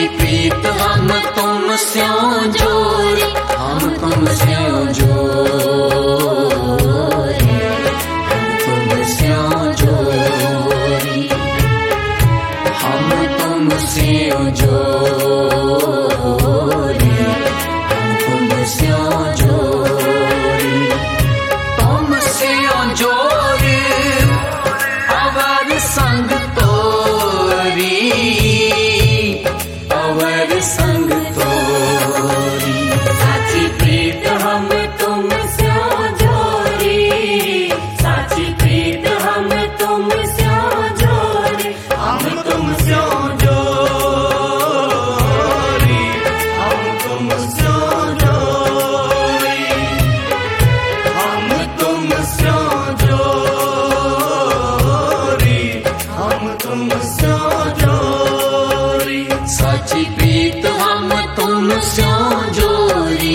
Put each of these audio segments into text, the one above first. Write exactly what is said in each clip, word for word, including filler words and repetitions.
साची प्रीत हम तुम स्यों जोरी, हम तुम स्यों जोरी, हम तुम स्यों जोरी, हम तुम स्यों जोरी, हम तुम स्यों जोरी, तुम स्यों जोरी अवर संग तोरी, अवर संग तोरी। साची प्रीत हम तुम स्यों जोरी, साची प्रीत हम तुम स्यों जोरी, हम तुम स्यों जोरी, हम तुम स्यों जोरी, हम तुम स्यों जोरी, हम तुम स्यों जोरी। साची प्रीत हम तुम स्यों जोरी।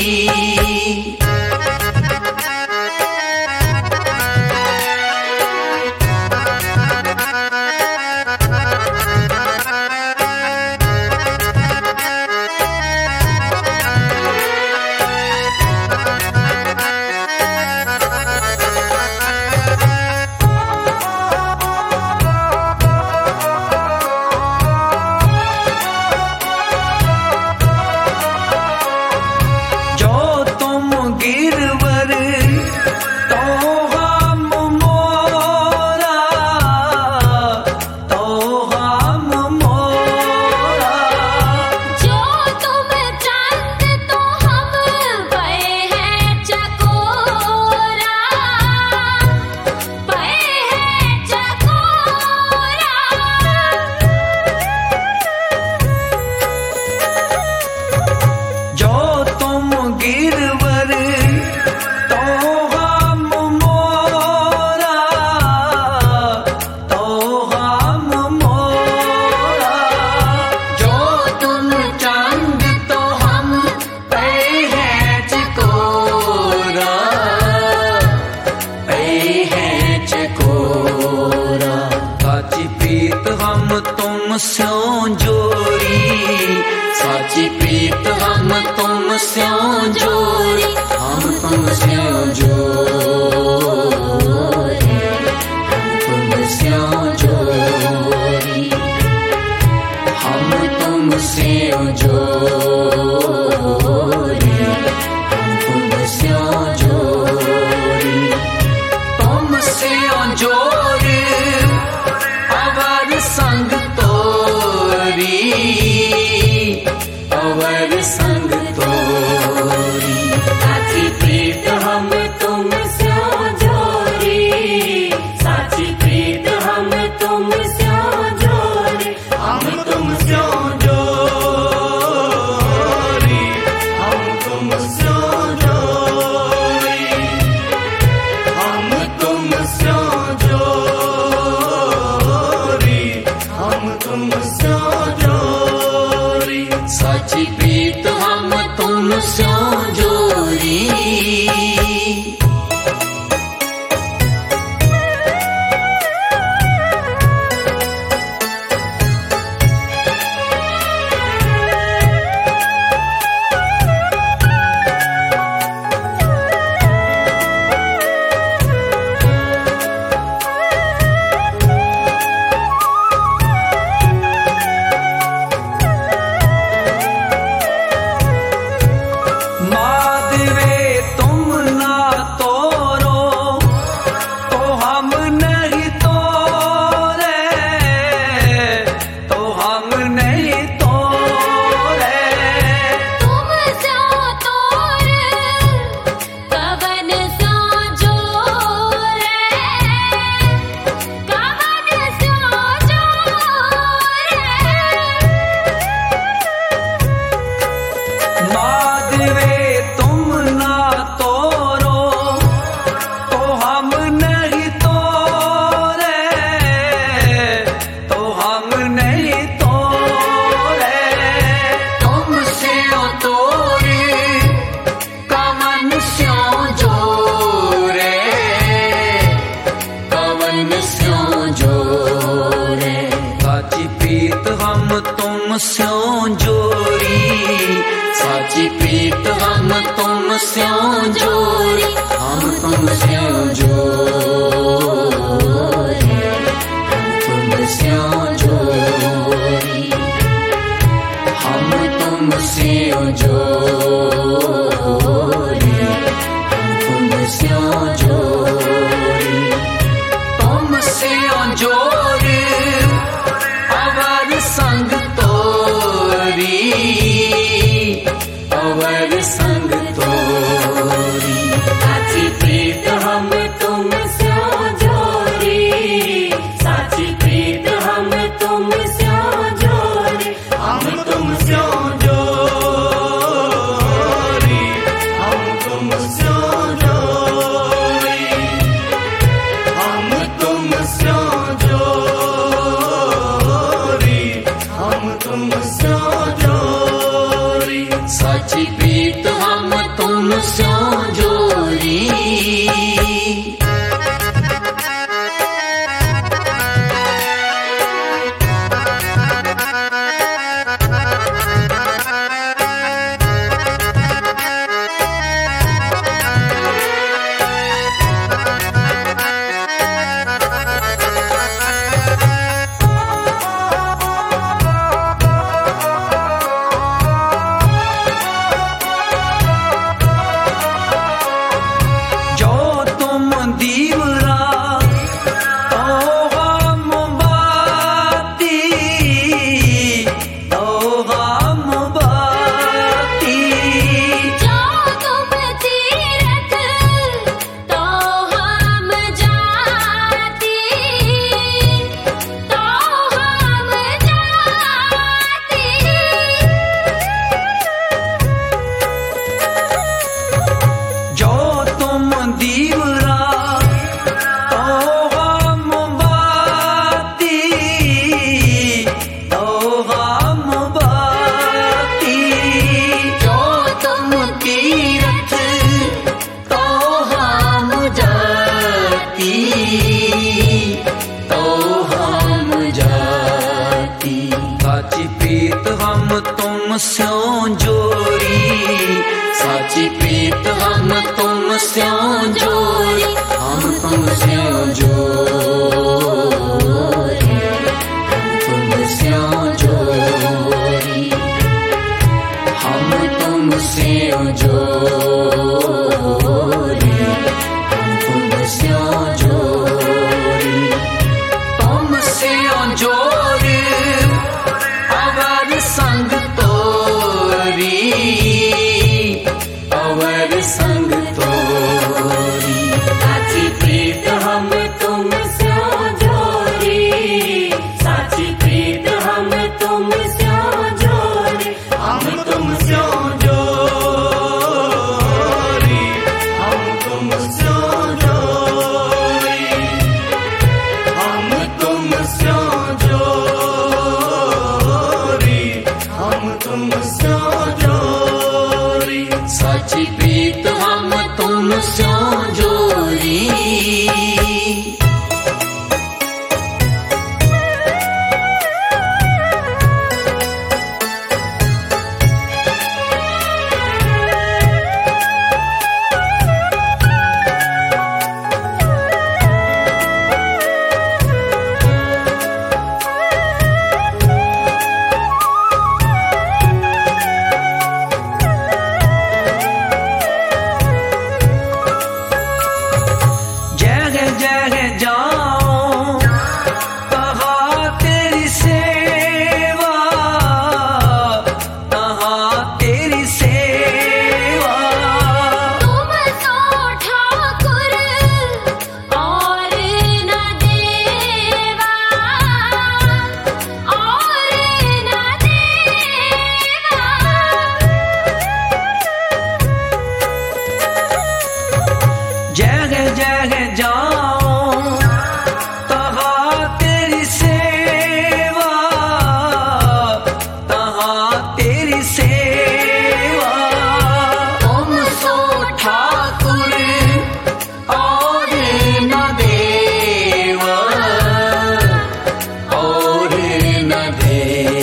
स्यों जोरी, साची प्रीत हम तुम स्यों जोरी, हम तुम स्यों जोरी, हम तुम स्यों जोरी, हम तुम स्यों जोरी, हम तुम स्यों जोरी, तुम स्यों जोरी अवर संग अवर संग तोरी। साची प्रीत हम तुम स्यों जोरी, साची प्रीत हम तुम स्यों जोरी, हम तुम स्यों जोरी, हम तुम स्यों जोरी, हम तुम स्यों जोरी, हम तुम स्यों जोरी। साची प्रीत हम तुम स्यों जोरी। स्यों स्यों जोरी, हम तुम स्यों जोरी, हम तुम स्यों जोरी, हम तुम स्यों जोरी, हम तुम स्यों जोरी, तुम स्यों जोरी अवर संग तोरी, अवर संग तोरी, साची प्रीत हम तुम स्यों जोरी, साची प्रीत हम तुम स्यों जोरी, हम तुम स्यों जोरी, हम तुम स्यों जोरी, हम तुम स्यों जोरी, हम तुम स्यों जोरी, साची प्रीत हम तुम स्यों जोरी। साची प्रीत हम तुम स्यों जोरी, साची प्रीत हम तुम स्यों जोरी, हम तुम स्यों जोरी, हम तुम स्यों जोरी, हम तुम स्यों जोरी, हम तुम स्यों जोरी, तुम स्यों जोरी अवर संग तोरी, अवर संग तोरी, साची प्रीत हम तुम स्यों जोरी, साची प्रीत हम तुम स्यों जोरी, हम तुम स्यों जोरी, हम तुम स्यों जोरी, हम तुम स्यों जोरी, हम तुम स्यों जोरी, साची प्रीत हम तुम स्यों जोरी।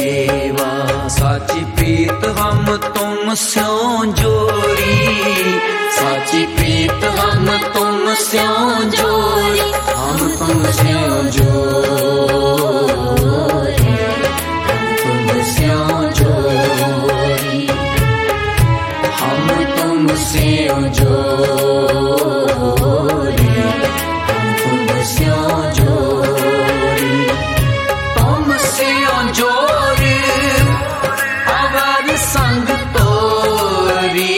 स्यों जोरी स्यों जोरी, हम तुम स्यों जोरी, हम तुम स्यों जोरी, हम तुम स्यों जोरी, हम तुम स्यों जोरी, तुम स्यों जोरी अवर संग तोरी,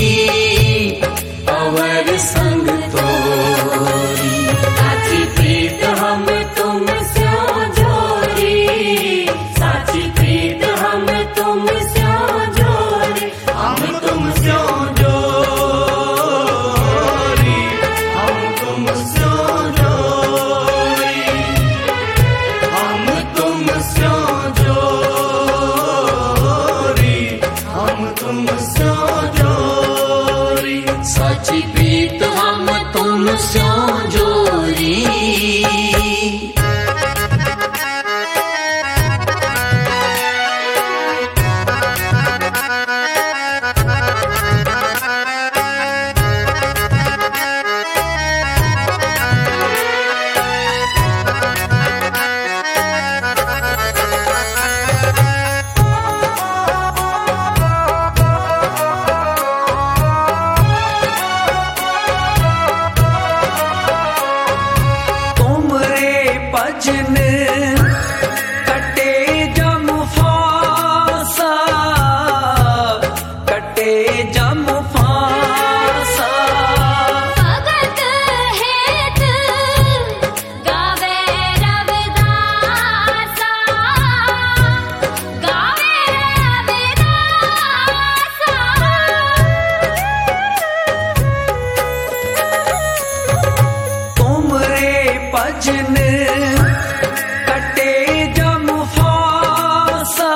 अवर संग तोरी, साची प्रीत हम तुम स्यों जोरी, साची प्रीत हम तुम स्यों जोरी, हम तुम स्यों जोरी, हम तुम स्यों जोरी, हम तुम स्यों जोरी, हम तुम स्यों जोरी, साची प्रीत हम तुम स्यों जोरी। भजन कटे जम फांसा, कटे जम फांसा, भगत हेत गावे रविदासा, गावे रविदासा, तुमरे भजन कटे जम फांसा,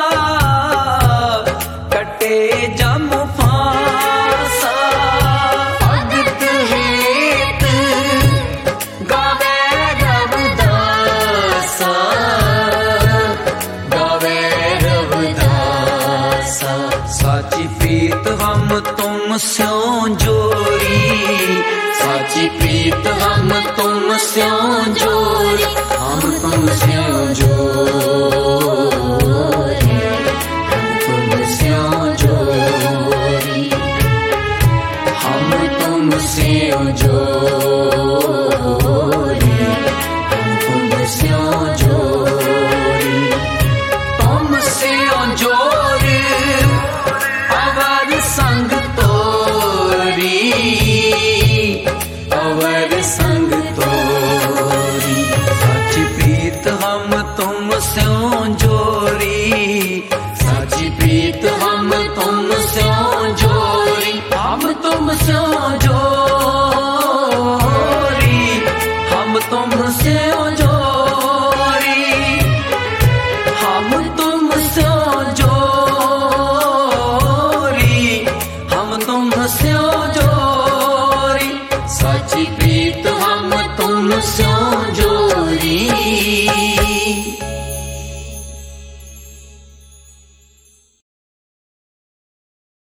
कटे जम फांसा, भगत हेत गावे रविदासा, गावे रविदासा, साची प्रीत हम तुम स्यों जोरी, साची प्रीत हम तुम स्यों जोरी, हम तुम स्यों जोरी, हम तुम स्यों जोरी, हम तुम स्यों जोरी, हम तुम स्यों जोरी, तुम स्यों जोरी अवर संग तोरी, अवर संग तोरी, साची प्रीत हम तुम स्यों जोरी, साची प्रीत हम तुम स्यों जोरी, हम तुम स्यों